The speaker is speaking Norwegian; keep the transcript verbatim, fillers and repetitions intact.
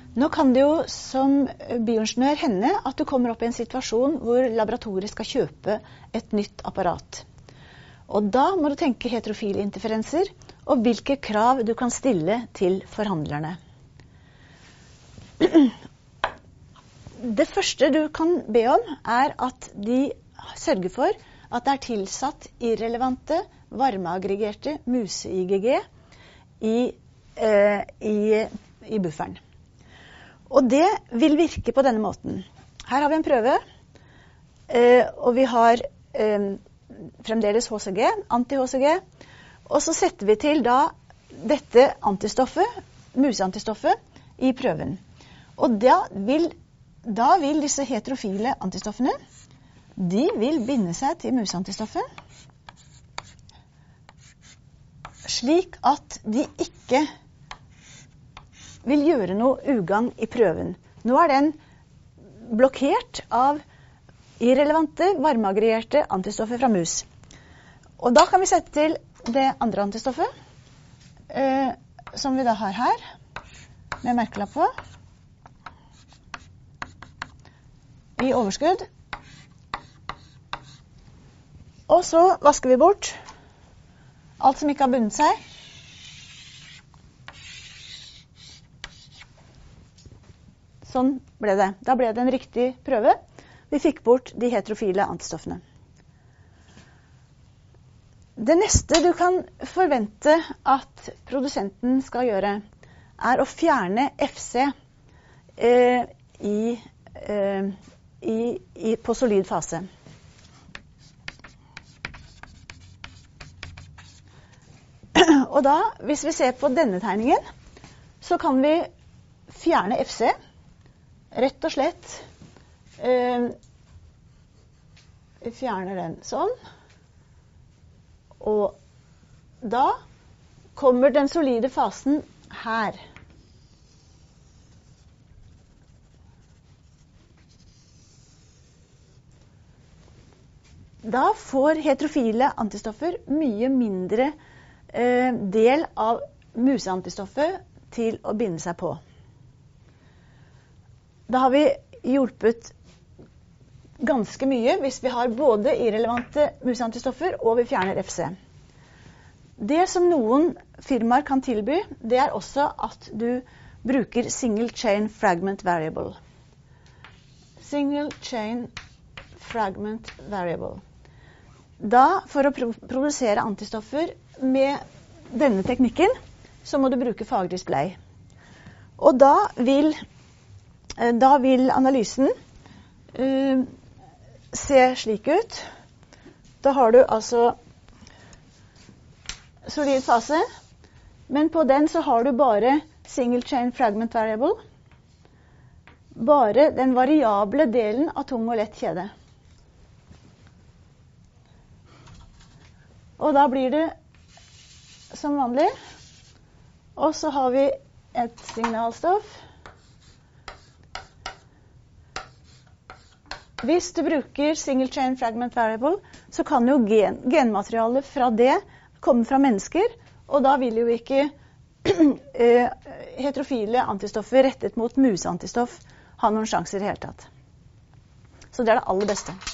Nå kan det jo som bioingeniør hende at du kommer opp i en situasjon hvor laboratoriet skal kjøpe et nytt apparat. Og da må du tenke heterofile interferenser og hvilke krav du kan stille til forhandlerne. Det første du kan be om er at de sørger for at det er tilsatt irrelevante, varmeaggregerte muse-I G G i, eh, i, i bufferen. Og det vil virke på denne måten. Her har vi en prøve, eh, og vi har eh, fremdeles H C G, anti-H C G, og så setter vi til da dette antistoffet, museantistoffet, i prøven. Og da vil, da vil disse heterofile antistoffene, de vil binde seg til museantistoffet, slik at de ikke vil gjøre noe ugagn i prøven. Nå er den blokkert av irrelevante, varmeaggregerte antistoffer fra mus. Og da kan vi sette til det andre antistoffet, eh, som vi da har her, med merkelapp på, i overskudd. Og så vasker vi bort alt som ikke har bundet seg. Sånn ble det. Da ble det en riktig prøve. Vi fikk bort de heterofile antistoffene. Det neste du kan forvente at produsenten skal gjøre, er å fjerne F C eh, i, eh, i, i, på solid fase. Og da, hvis vi ser på denne tegningen, så kan vi fjerne F C, rett og slett. Eh, vi fjerner den sånn. Og da kommer den solide fasen her. Da får heterofile antistoffer mye mindre eh, del av museantistoffet til å binde seg på. Da har vi hjulpet ganske mye hvis vi har både irrelevante museantistoffer og vi fjerner F C. Det som noen firmaer kan tilby, det er også at du bruker single chain fragment variable. Single chain fragment variable. Da, for å pro- produsere antistoffer med denne teknikken, så må du bruke fagdisplay. Og da vil, da vil analysen uh, se slik ut. Da har du altså solid fase, men på den så har du bare single chain fragment variable, bare den variable delen av tung og lett kjede. Og da blir det som vanlig, og så har vi et signalstoff. Hvis du bruker single chain fragment variable, så kan jo gen, genmaterialet fra det komme fra mennesker, og da vil jo ikke heterofile antistoffer rettet mot museantistoff ha noen sjanser i hele tatt. Så det er det aller beste.